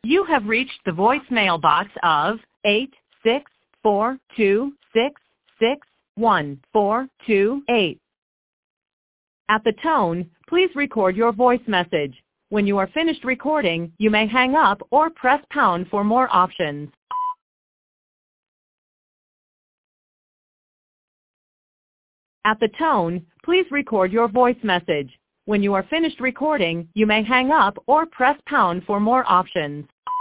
You have reached the voicemail box of 86426661428. At the tone, please record your voice message. When you are finished recording, you may hang up or press pound for more options. At the tone, please record your voice message. When you are finished recording, you may hang up or press pound for more options.